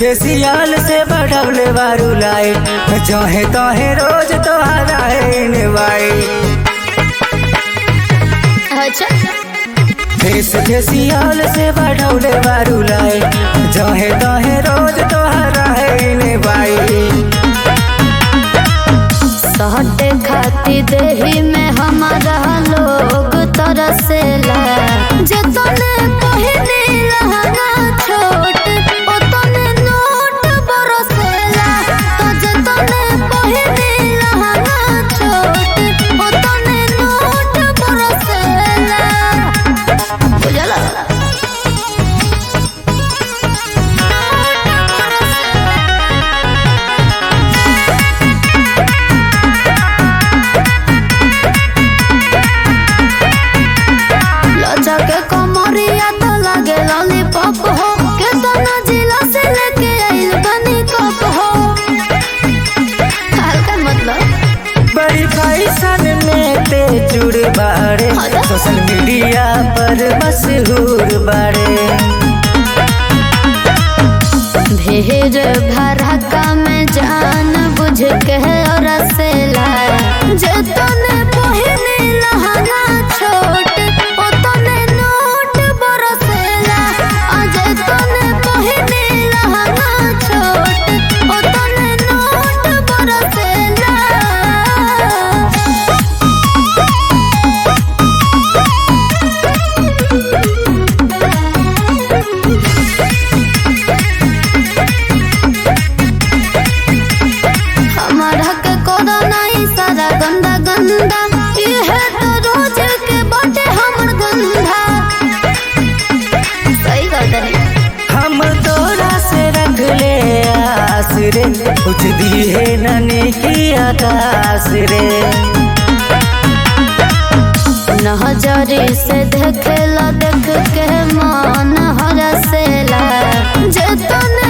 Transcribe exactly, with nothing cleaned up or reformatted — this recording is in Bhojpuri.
फेसियल से बढ़वले बारू लाइट जहे तहे रोज तोहरा इनवाइट। अच्छा फेस फेसियल से बढ़वले बारू लाइट जहे तहे रोज तोहरा इनवाइट। सहटे खाती देही में हमारा लोग तरसेला जतने पहिने लहंगा छोट ओतने नोट बरसेला। तो जतने पहिने लहंगा छोट ओतने नोट बरसेला। बुझला के कमरिया तो लगे लॉलीपॉप हो केतना जिला से लेके आइल बनी कप हो। हल्का मतलब बड़ी फैशन में ते जुड़ बाड़े सोशल मीडिया पर मशहूर बाड़े। भेड़ भड़का में जान बुझ के रसेला जतने पहिने लहंगा छोट ओतने नोट बरसेला। जतने पहिने लहंगा छोट ओतने नोट बरसेला। हमारा के कोदा नहीं सारा गंदा गंदा ये तो रोज के बाटे हमर गंधा। सही बात है हम तोरा से रख ले आस रे कुछ दी है नने की आकाश रे। नजरी से देखेला देख के मन हरसेला जतने